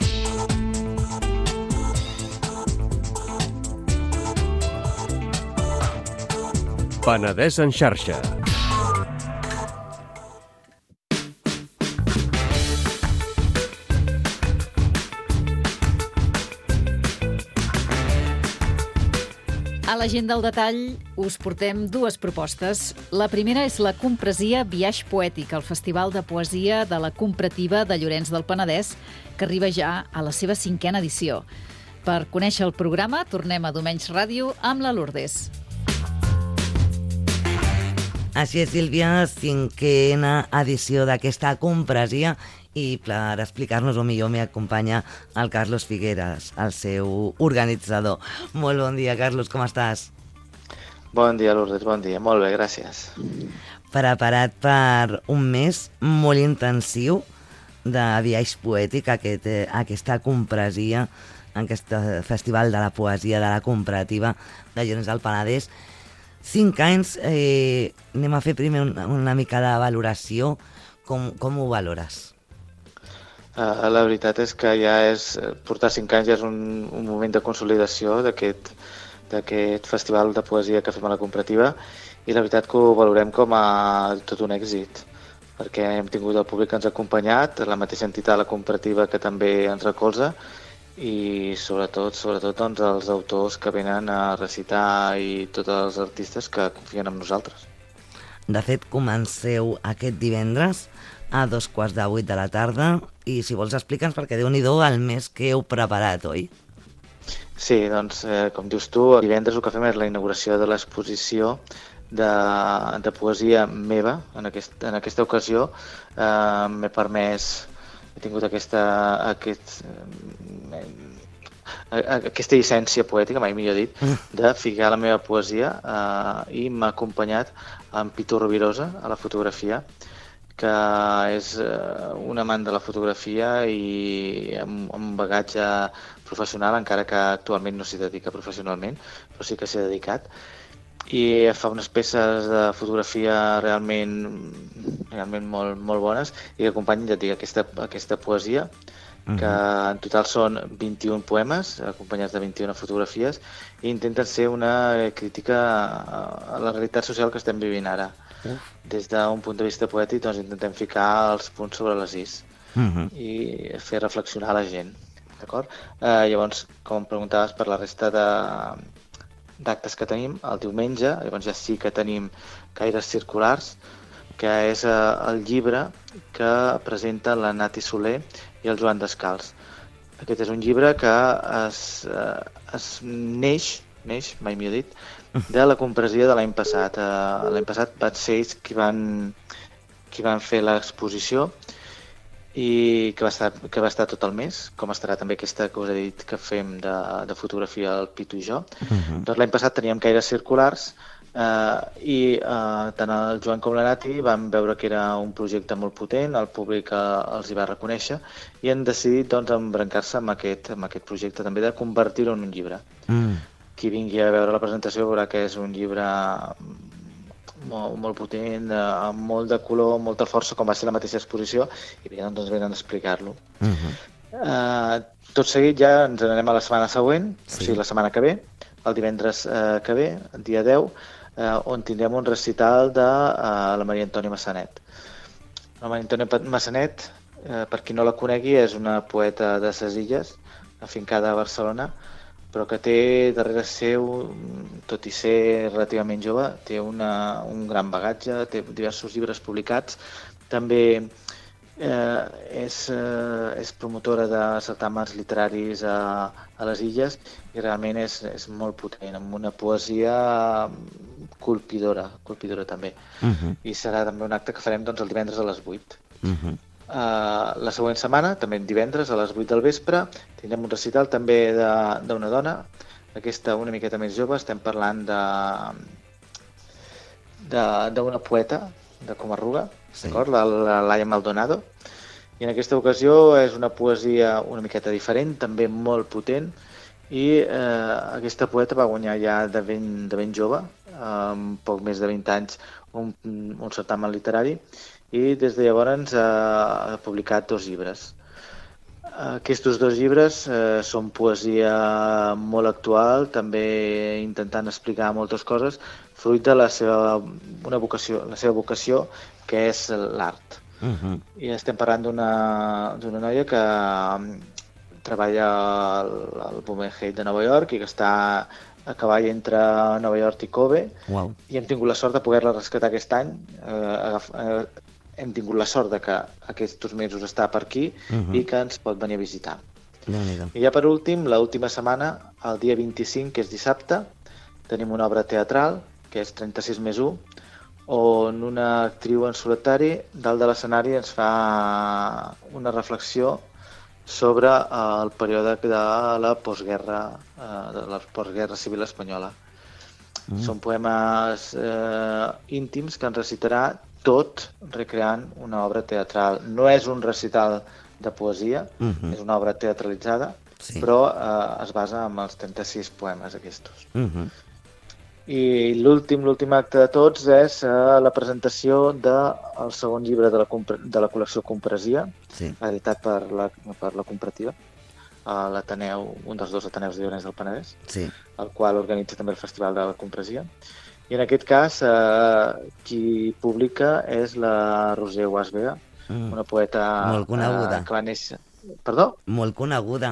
Penedès en xarxa. A l'agenda del detall us portem 2 propostes. La primera és la Compresia Biaix Poètic, el festival de poesia de la Comprativa de Llorenç del Penedès, que arriba ja a la seva 5a edició. Per conèixer el programa, tornem a Domenys Ràdio amb la Lourdes. Així és, Sílvia, 5a edició d'aquesta compresia i per explicar-nos-ho millor m'acompanya el Carlos Figueras, el seu organitzador. Molt bon dia, Carlos, com estàs? Bon dia, Lourdes, bon dia. Molt bé, gràcies. Preparat per un mes molt intensiu de viatge poètic, aquesta compresia, aquest festival de la poesia de la Comprativa de Llorenç del Penedès. 5 anys, anem a fer primer una mica de valoració. Com ho valores? La veritat és que portar 5 anys ja és un moment de consolidació d'aquest festival de poesia que fem a la Comprativa, i la veritat que ho valorem com a tot un èxit, perquè hem tingut el públic que ens ha acompanyat, la mateixa entitat, la Comprativa, que també ens recolza, i sobretot doncs, els autors que venen a recitar i tots els artistes que confien en nosaltres. De fet, comenceu aquest divendres a 7:45 de la tarda i si vols explica'ns, perquè Déu-n'hi-do el mes que heu preparat, oi? Sí, doncs, com dius tu, divendres el que fem és la inauguració de l'exposició de poesia meva. En aquesta ocasió m'he permès, he tingut aquesta llicència poètica, mai millor dit, de ficar la meva poesia i m'ha acompanyat en Pitu Rovirosa a la fotografia, que és un amant de la fotografia i amb un bagatge professional, encara que actualment no s'hi dedica professionalment, però sí que s'hi ha dedicat. I fa unes peces de fotografia realment molt, molt bones i que acompanyen, ja et dic, aquesta poesia, que en total són 21 poemes, acompanyats de 21 fotografies, i intenten ser una crítica a la realitat social que estem vivint ara. Des d'un punt de vista poètic, doncs intentem ficar els punts sobre les is i fer reflexionar la gent. D'acord? Llavors, com em preguntaves per la resta d'actes que tenim, el diumenge, llavors ja sí que tenim Caires circulars, que és el llibre que presenta la Nati Soler i el Joan Descalç. Aquest és un llibre que es neix, mai millor dit, de la compressió de l'any passat. L'any passat van ser ells qui van fer l'exposició i que va estar tot el mes, com estarà també aquesta que us he dit que fem de fotografia el Pitu i jo. Doncs l'any passat teníem Caires circulars i tant el Joan com la Nati van veure que era un projecte molt potent, el públic els hi va reconèixer i han decidit doncs embrancar-se amb aquest projecte també de convertir-ho en un llibre. Qui vingui a veure la presentació veurà que és un llibre molt, molt potent, amb molt de color, molta força, com va ser la mateixa exposició, i doncs venen a explicar-lo. Tot seguit ja ens n'anem a la setmana següent, o sigui, la setmana que ve, el divendres que ve, el dia 10, on tindrem un recital de la Maria Antònia Massanet. La Maria Antònia Massanet, per qui no la conegui, és una poeta de ses Illes, afincada a Barcelona, però que té darrere seu, tot i ser relativament jove, té un gran bagatge, té diversos llibres publicats. També és promotora de certàmens literaris a les Illes i realment és molt potent, amb una poesia colpidora també. I serà també un acte que farem doncs, el divendres a les 8. La següent setmana, també divendres a les 8 del vespre, tindrem un recital també d'una dona, aquesta una miqueta més jove, estem parlant d'una poeta de Comarruga, d'acord? La Laia Maldonado, i en aquesta ocasió és una poesia una miqueta diferent, també molt potent, i aquesta poeta va guanyar ja de ben jove, amb poc més de 20 anys, un certamen literari, i des de llavors ha publicat 2 llibres. Aquests 2 llibres són poesia molt actual, també intentant explicar moltes coses, fruit de la seva vocació, que és l'art. I estem parlant d'una noia que treballa al Guggenheim de Nova York i que està a cavall entre Nova York i Kobe, i hem tingut la sort de poder-la rescatar aquest any. Hem tingut la sort de que aquests mesos està per aquí i que ens pot venir a visitar. I ja per últim, l'última setmana, el dia 25, que és dissabte, tenim una obra teatral, que és 36+1, on una actriu en solitari, dalt de l'escenari, ens fa una reflexió sobre el període de la postguerra civil espanyola. Són poemes íntims que ens recitarà tot recreant una obra teatral. No és un recital de poesia, és una obra teatralitzada, però es basa en els 36 poemes aquests. I l'últim acte de tots és la presentació del segon llibre de la col·lecció Compresia, editat per la Comprativa, l'Ateneu, un dels 2 Ateneus de Llorenç del Penedès, el qual organitza també el Festival de la Compresia. I en aquest cas, qui publica és la Roser Guasvega, una poeta molt coneguda. Que va néixer... Perdó? Molt coneguda.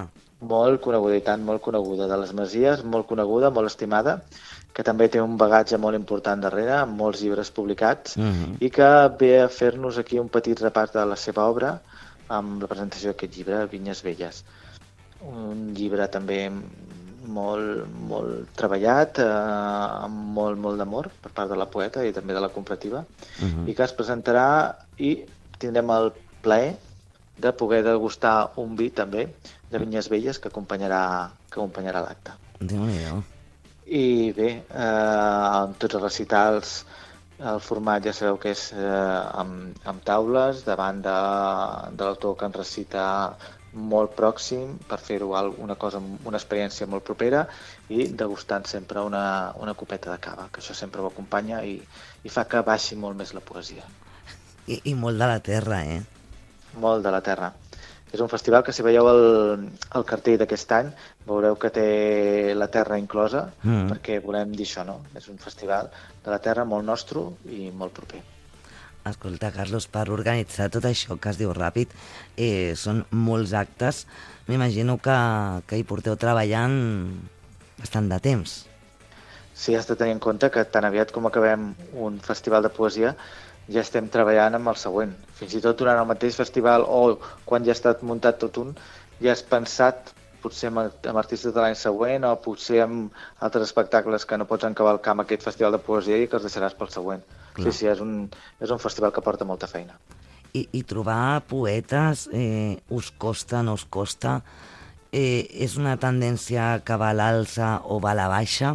molt coneguda, i tant, molt coneguda, de les Masies, molt coneguda, molt estimada, que també té un bagatge molt important darrere, amb molts llibres publicats, i que ve a fer-nos aquí un petit repàs de la seva obra amb la presentació d'aquest llibre, Vinyes Velles. Un llibre també molt, molt treballat, amb molt, molt d'amor per part de la poeta i també de la comparativa, i que es presentarà i tindrem el plaer de poder degustar un vi també de Vinyes Velles que acompanyarà l'acte. Déu-n'hi-do. I bé, amb tots els recitals, el format ja sabeu que és amb taules davant de l'autor que ens recita molt pròxim per fer-ho una experiència molt propera i degustant sempre una copeta de cava, que això sempre ho acompanya i fa que baixi molt més la poesia. I molt de la terra, eh? Molt de la terra. És un festival que, si veieu el cartell d'aquest any, veureu que té la terra inclosa, perquè volem dir això, no? És un festival de la terra molt nostre i molt proper. Escolta, Carlos, per organitzar tot això que es diu ràpid, són molts actes. M'imagino que hi porteu treballant bastant de temps. Sí, has de tenir en compte que tan aviat com acabem un festival de poesia ja estem treballant amb el següent. Fins i tot durant el mateix festival o quan ja ha estat muntat tot un, ja has pensat potser amb artistes de l'any següent o potser amb altres espectacles que no pots encavalcar amb aquest festival de poesia i que els deixaràs pel següent. Clar. Sí, és un festival que porta molta feina. I trobar poetes us costa, no us costa? És una tendència que va a l'alça o va a la baixa?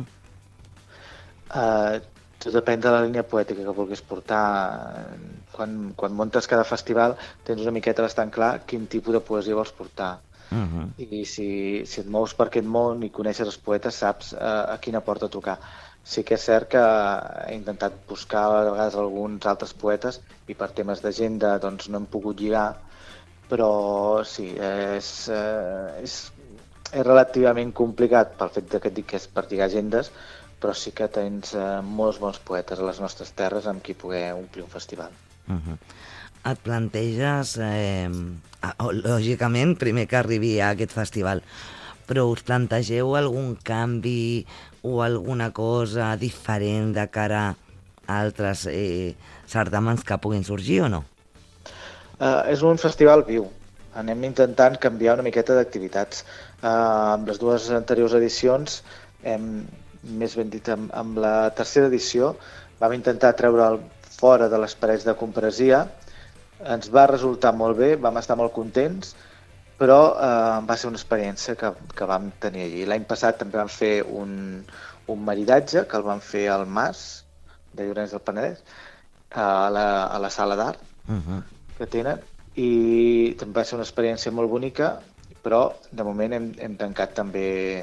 Tot depèn de la línia poètica que vulguis portar. Quan muntes cada festival tens una miqueta bastant clar quin tipus de poesia vols portar. I si et mous per aquest món i coneixes els poetes, saps a quina porta tocar. Sí que és cert que he intentat buscar a vegades alguns altres poetes i per temes d'agenda doncs no hem pogut lligar, però sí, és relativament complicat pel fet que et dic que és per lligar agendes, però sí que tens molts bons poetes a les nostres terres amb qui poder omplir un festival. Et planteges, lògicament, primer que arribi a aquest festival, però us plantegeu algun canvi o alguna cosa diferent de cara a altres certàmens que puguin sorgir o no? És un festival viu. Anem intentant canviar una miqueta d'activitats. Amb les dues anteriors edicions més ben dit, amb la tercera edició vam intentar treure'l fora de les parets de compresia. Ens va resultar molt bé, vam estar molt contents, però va ser una experiència que vam tenir allí. L'any passat també vam fer un maridatge, que el vam fer al Mas, de Llorenç del Penedès, a la sala d'art que tenen, i també va ser una experiència molt bonica, però de moment hem tancat també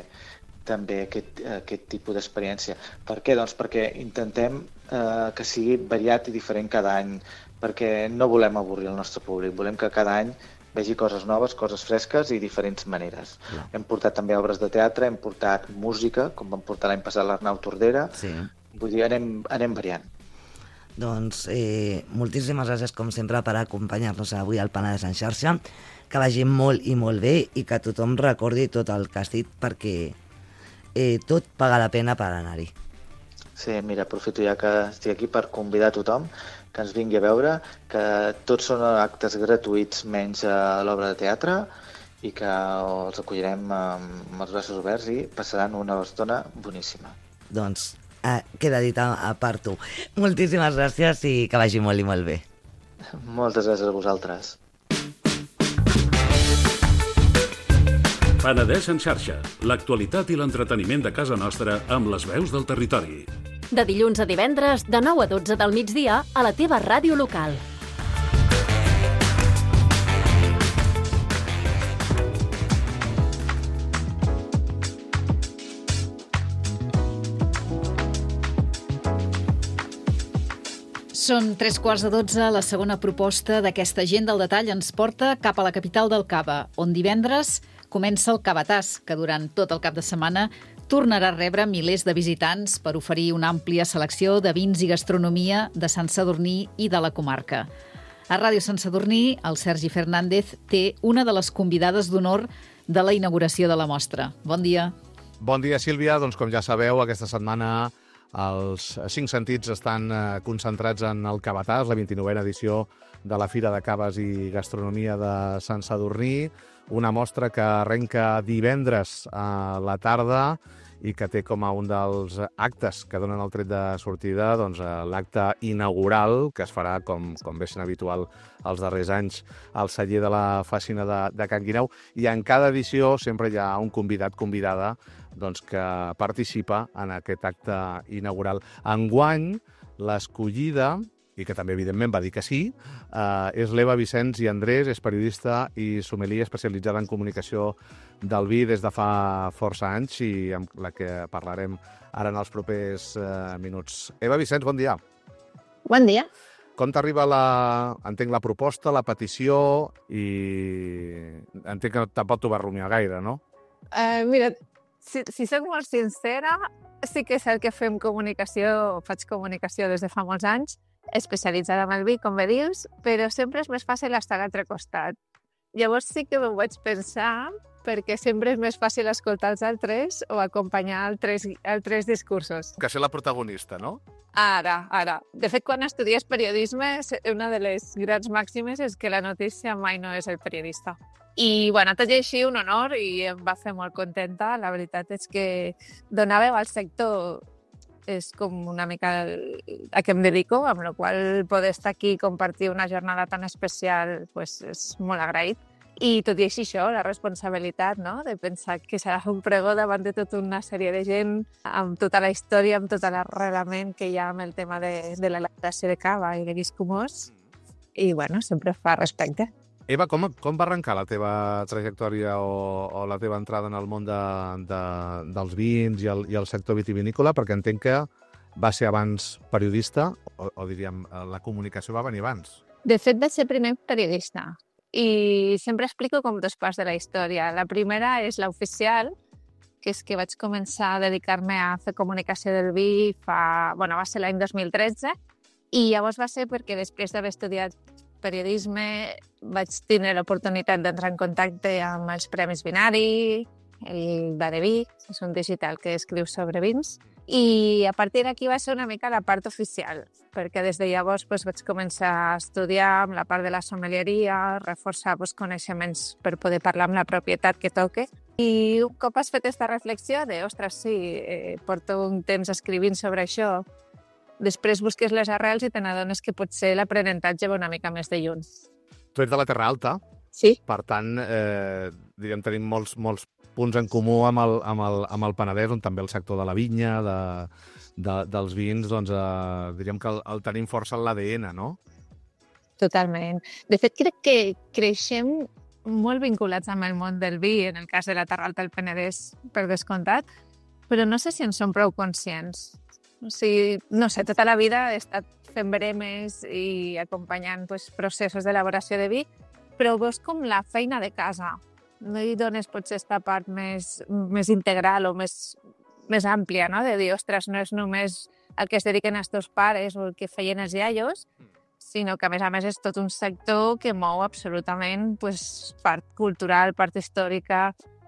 aquest tipus d'experiència. Per què? Doncs perquè intentem que sigui variat i diferent cada any, perquè no volem avorrir el nostre públic, volem que cada any vegi coses noves, coses fresques i diferents maneres. Clar. Hem portat també obres de teatre, hem portat música, com vam portar l'any passat l'Arnau Tordera. Sí. Vull dir, anem variant. Doncs moltíssimes gràcies, com sempre, per acompanyar-nos avui al Penedès en xarxa. Que vagi molt i molt bé i que tothom recordi tot el que has dit, perquè tot paga la pena per anar-hi. Sí, mira, aprofito ja que estic aquí per convidar a tothom que ens vingui a veure, que tots són actes gratuïts menys l'obra de teatre i que els acollirem amb els braços oberts i passaran una estona boníssima. Doncs queda dit a part tu. Moltíssimes gràcies i que vagi molt i molt bé. Moltes gràcies a vosaltres. Penedès en xarxa, l'actualitat i l'entreteniment de casa nostra amb les veus del territori. De dilluns a divendres, de 9 a 12 del migdia, a la teva ràdio local. Són 3:15, la segona proposta d'aquesta agenda al detall ens porta cap a la capital del Cava, on divendres comença el Cavatàs, que durant tot el cap de setmana tornarà a rebre milers de visitants per oferir una àmplia selecció de vins i gastronomia de Sant Sadurní i de la comarca. A Ràdio Sant Sadurní, el Sergi Fernández té una de les convidades d'honor de la inauguració de la mostra. Bon dia. Bon dia, Sílvia. Doncs com ja sabeu, aquesta setmana els 5 sentits estan concentrats en el Cavatàs, la 29a edició de la Fira de Caves i Gastronomia de Sant Sadurní, una mostra que arrenca divendres a la tarda i que té com a un dels actes que donen el tret de sortida doncs, l'acte inaugural que es farà, com bé sent habitual els darrers anys, al celler de la Fassina de Can Guineu. I en cada edició sempre hi ha un convidada doncs, que participa en aquest acte inaugural. Enguany, l'escollida, i que també evidentment va dir que sí, és l'Eva Vicenç i Andrés, és periodista i sommelier especialitzada en comunicació del vi des de fa força anys i amb la que parlarem ara en els propers minuts. Eva Vicenç, bon dia. Bon dia. Com t'arriba entenc la proposta, la petició i entenc que tampoc t'ho vas rumiar gaire, no? Mira, si soc molt sincera, sí que és el que faig comunicació des de fa molts anys, especialitzada en el vi, com bé dius, però sempre és més fàcil estar a l'altre costat. Llavors sí que m'ho vaig pensar, perquè sempre és més fàcil escoltar els altres o acompanyar altres discursos. Que ser la protagonista, no? Ara. De fet, quan estudies periodisme, una de les grans màximes és que la notícia mai no és el periodista. I, tot i així, un honor i em va fer molt contenta. La veritat és que donar veu al sector és com una mica a què em dedico, amb la qual poder estar aquí i compartir una jornada tan especial és molt agraït. I tot i així això, la responsabilitat, no?, de pensar que serà un pregó davant de tota una sèrie de gent, amb tota la història, amb tot l'arrelament que hi ha amb el tema de l'elaboració de cava i de vi escumós. I, sempre fa respecte. Eva, com va arrencar la teva trajectòria o la teva entrada en el món dels vins i el sector vitivinícola? Perquè entenc que va ser abans periodista, o diríem, la comunicació va venir abans. De fet, vaig ser primer periodista i sempre explico com 2 parts de la història. La primera és l'oficial, que és que vaig començar a dedicar-me a fer comunicació del vi va ser l'any 2013, i llavors va ser perquè després d'haver estudiat periodisme vaig tenir l'oportunitat d'entrar en contacte amb els Premis Vinari, el Badeví, és un digital que escriu sobre vins, i a partir d'aquí va ser una mica la part oficial, perquè des de llavors vaig començar a estudiar amb la part de la sommelieria, reforçar coneixements per poder parlar amb la propietat que toque. I un cop has fet aquesta reflexió de, ostres, sí, porto un temps escrivint sobre això, després busques les arrels i te n'adones que potser l'aprenentatge va una mica més de lluny. Tu ets de la Terra Alta. Sí. Per tant, tenim molts punts en comú amb el Penedès, on també el sector de la vinya, dels vins, diríem que el tenim força en l'ADN, no? Totalment. De fet, crec que creixem molt vinculats amb el món del vi, en el cas de la Terra Alta del Penedès, per descomptat, però no sé si en som prou conscients. O sigui, no sé, tota la vida he estat fent veremes i acompanyant processos d'elaboració de vi, però veus com la feina de casa. No hi dones potser aquesta part més integral o més àmplia, no?, de dir, ostres, no és només el que es dediquen els teus pares o el que feien els iaios, sinó que, a més, és tot un sector que mou absolutament part cultural, part històrica,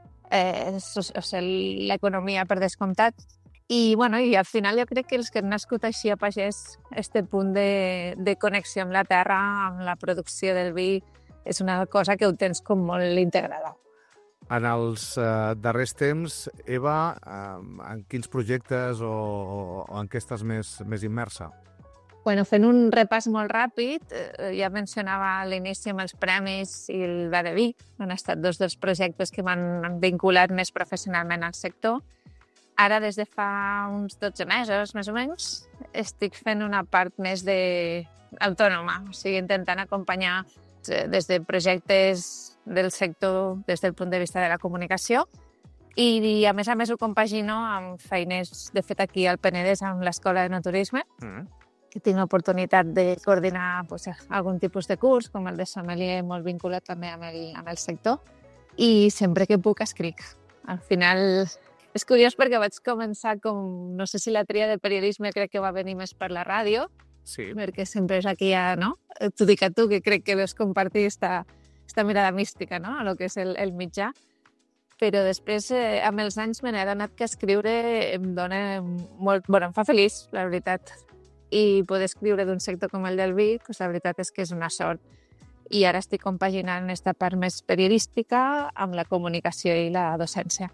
l'economia per descomptat. I al final jo crec que els que han nascut així a pagès, este punt de connexió amb la terra, amb la producció del vi, és una cosa que ho tens com molt integrada. En els darrers temps, Eva, en quins projectes o en què estàs més immersa? Fent un repàs molt ràpid, ja mencionava a l'inici amb els premis i el Badeví, han estat 2 dels projectes que m'han vinculat més professionalment al sector. Ara, des de fa uns 12 mesos, més o menys, estic fent una part més autònoma, o sigui, intentant acompanyar des de projectes del sector des del punt de vista de la comunicació i, a més, ho compagino amb feines, de fet, aquí al Penedès, amb l'Escola de Naturisme, que tinc l'oportunitat de coordinar algun tipus de curs, com el de sommelier, molt vinculat també amb el sector, i sempre que puc escric. Al final, és curiós perquè vaig començar com, no sé si la tria de periodisme crec que va venir més per la ràdio, Sí. Perquè sempre és aquí, no? T'ho dic a tu, que crec que veus compartir esta mirada mística, no?, a lo que és el mitjà. Però després, amb els anys, me n'he adonat que escriure em dona molt... Bueno, em fa feliç, la veritat. I poder escriure d'un sector com el del vi, pues, la veritat és que és una sort. I ara estic compaginant aquesta part més periodística amb la comunicació i la docència.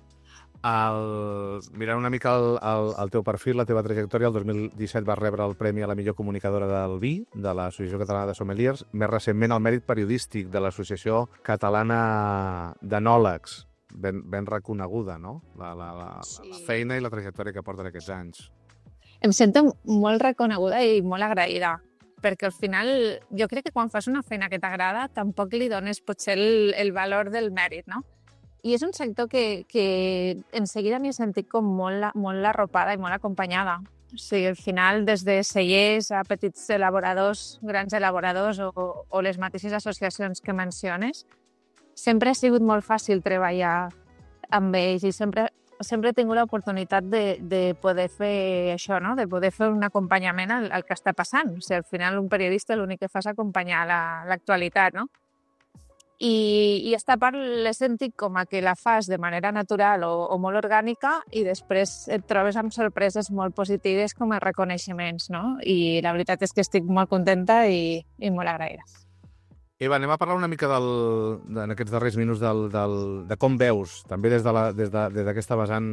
Mirant una mica el teu perfil, la teva trajectòria, el 2017 vas rebre el Premi a la millor comunicadora del vi de l'Associació Catalana de Sommeliers, més recentment el mèrit periodístic de l'Associació Catalana d'Enòlegs, ben reconeguda, no? La feina i la trajectòria que porten aquests anys. Em sento molt reconeguda i molt agraïda, perquè al final jo crec que quan fas una feina que t'agrada tampoc li dones potser el valor del mèrit, no? I és un sector que en seguida m'he sentit com molt arropada i molt acompanyada. O sigui, al final, des de cellers a petits elaboradors, grans elaboradors o les mateixes associacions que menciones, sempre ha sigut molt fàcil treballar amb ells i sempre he tingut l'oportunitat de poder fer això, no? De poder fer un acompanyament al que està passant. O sigui, al final, un periodista l'únic que fa és acompanyar l'actualitat, no? I aquesta part l'he sentit com a que la fas de manera natural o molt orgànica i després et trobes amb sorpreses molt positives com a reconeixements, no? I la veritat és que estic molt contenta i molt agraïda. Eva, anem a parlar una mica en aquests darrers minuts de com veus, també des d'aquesta vessant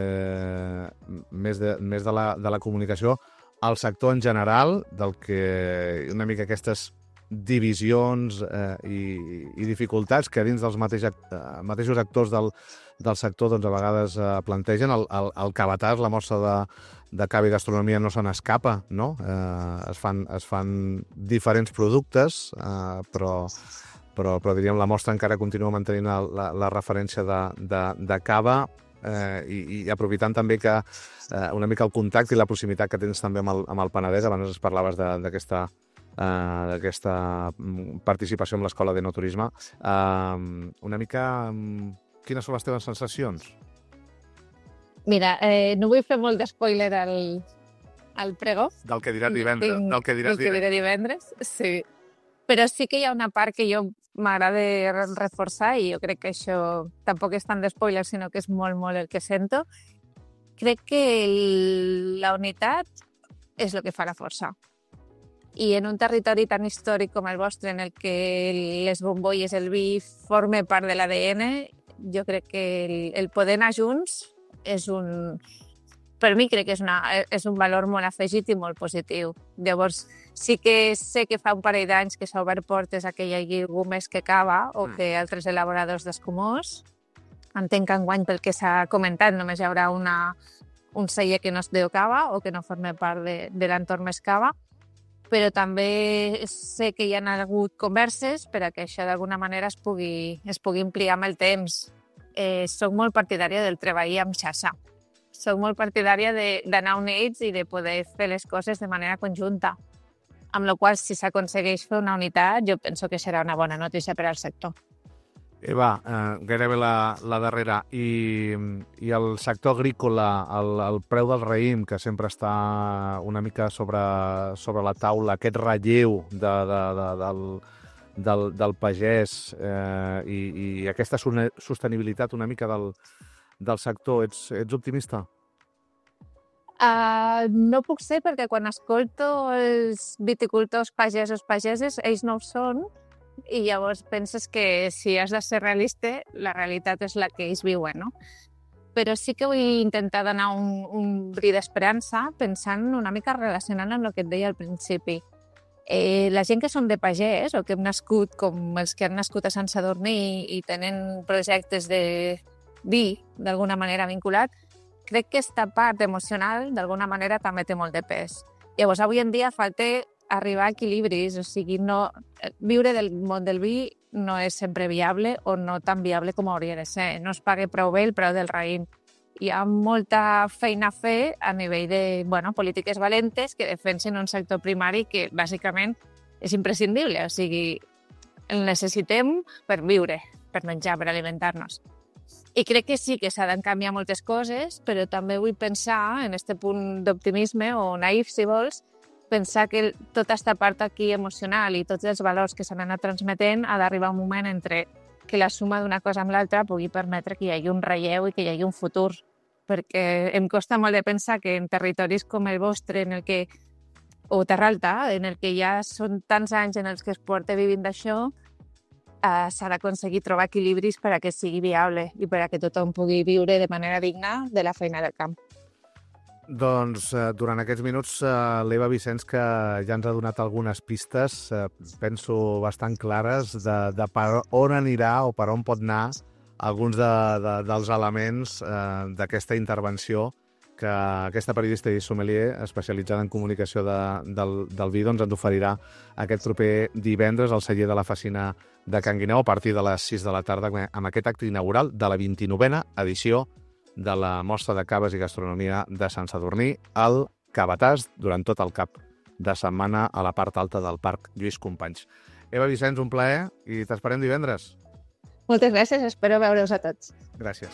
més de la comunicació, el sector en general, del que una mica aquestes divisions i dificultats que dins dels mateixos actors del sector doncs, a vegades plantegen. El Cabatàs, la mostra de cava i gastronomia, no se n'escapa, no? Es fan diferents productes, però diríem la mostra encara continua mantenint la referència de cava i aprofitant també que una mica el contacte i la proximitat que tens també amb el Penedès. Abans es parlaves d'aquesta participació en l'Escola d'Enoturisme. Una mica, quines són les teves sensacions? Mira, no vull fer molt d'espoiler al pregó. Del que diràs divendres. Del que diré divendres, sí. Però sí que hi ha una part que jo m'agrada reforçar i jo crec que això tampoc és tant d'espoiler, sinó que és molt, molt el que sento. Crec que la unitat és el que fa la força. I en un territori tan històric com el vostre, en el que les bombolles, el vi, forma part de l'ADN, jo crec que el poder anar junts per mi crec que és un valor molt afegit i molt positiu. Llavors, sí que sé que fa un parell d'anys que s'ha obert portes a que hi hagi algú més que cava o que altres elaboradors d'escumós. Entenc que enguany, pel que s'ha comentat, només hi haurà un celler que no es diu cava o que no forma part de l'entorn més cava. Però també sé que hi ha hagut converses per a que això d'alguna manera es pugui ampliar amb el temps. Soc molt partidària del treball amb xarxa. Soc molt partidària d'anar units i de poder fer les coses de manera conjunta. Amb la qual cosa, si s'aconsegueix fer una unitat, jo penso que serà una bona notícia per al sector. Eva, gairebé la darrera. I el sector agrícola, el preu del raïm, que sempre està una mica sobre la taula, aquest relleu del pagès i aquesta sostenibilitat una mica del sector, ets optimista? No puc ser, perquè quan escolto els viticultors, pageses, ells no ho són, i llavors penses que si has de ser realista, la realitat és la que ells viuen, no? Però sí que vull intentar donar un bri d'esperança pensant una mica relacionant amb el que et deia al principi. La gent que som de pagès o que hem nascut com els que han nascut a Sant Sadurní i tenen projectes de vi d'alguna manera vinculat, crec que aquesta part emocional d'alguna manera també té molt de pes. Llavors, avui en dia falta arribar a equilibris, o sigui, viure del món del vi no és sempre viable o no tan viable com hauria de ser. No es paga prou bé el preu del raïm. Hi ha molta feina a fer a nivell de polítiques valentes que defensen un sector primari que bàsicament és imprescindible, o sigui, el necessitem per viure, per menjar, per alimentar-nos. I crec que sí que s'ha de canviar moltes coses, però també vull pensar en aquest punt d'optimisme o naïf, si vols, pensar que tota aquesta part aquí emocional i tots els valors que s'han anat transmetent ha d'arribar un moment entre que la suma d'una cosa amb l'altra pugui permetre que hi hagi un relleu i que hi hagi un futur. Perquè em costa molt de pensar que en territoris com el vostre, o Terra Alta, en el que ja són tants anys en els que es porta vivint d'això, s'ha d'aconseguir trobar equilibris per a que sigui viable i per a que tothom pugui viure de manera digna de la feina del camp. Doncs durant aquests minuts l'Eva Vicenç, que ja ens ha donat algunes pistes, penso bastant clares, de per on anirà o per on pot anar alguns dels elements d'aquesta intervenció que aquesta periodista i sommelier especialitzada en comunicació del vi ens oferirà aquest proper divendres al celler de la Fecina de Can Guineu a partir de les 6 de la tarda amb aquest acte inaugural de la 29a edició de la Mostra de Caves i Gastronomia de Sant Sadurní al Cabatàs durant tot el cap de setmana a la part alta del Parc Lluís Companys. Eva Vicenç, un plaer i t'esperem divendres. Moltes gràcies, espero veure-us a tots. Gràcies.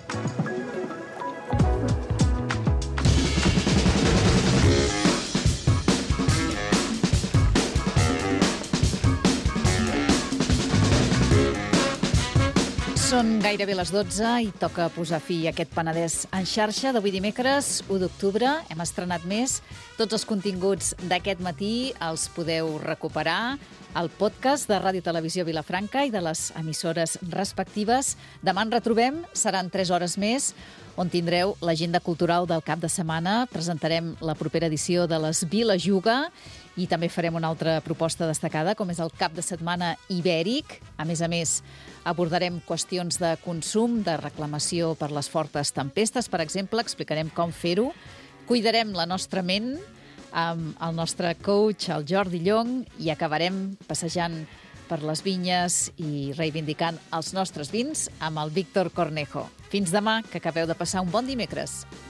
Són gairebé les 12 i toca posar fi a aquest Penedès en xarxa d'avui dimecres, 1 d'octubre. Hem estrenat més. Tots els continguts d'aquest matí els podeu recuperar al podcast de Ràdio Televisió Vilafranca i de les emissores respectives. Demà ens retrobem, seran 3 hores més, on tindreu l'agenda cultural del cap de setmana. Presentarem la propera edició de les Vila Juga i també farem una altra proposta destacada, com és el cap de setmana ibèric. A més, abordarem qüestions de consum, de reclamació per les fortes tempestes, per exemple. Explicarem com fer-ho. Cuidarem la nostra ment amb el nostre coach, el Jordi Llong, i acabarem passejant per les vinyes i reivindicant els nostres vins amb el Víctor Cornejo. Fins demà, que acabeu de passar un bon dimecres.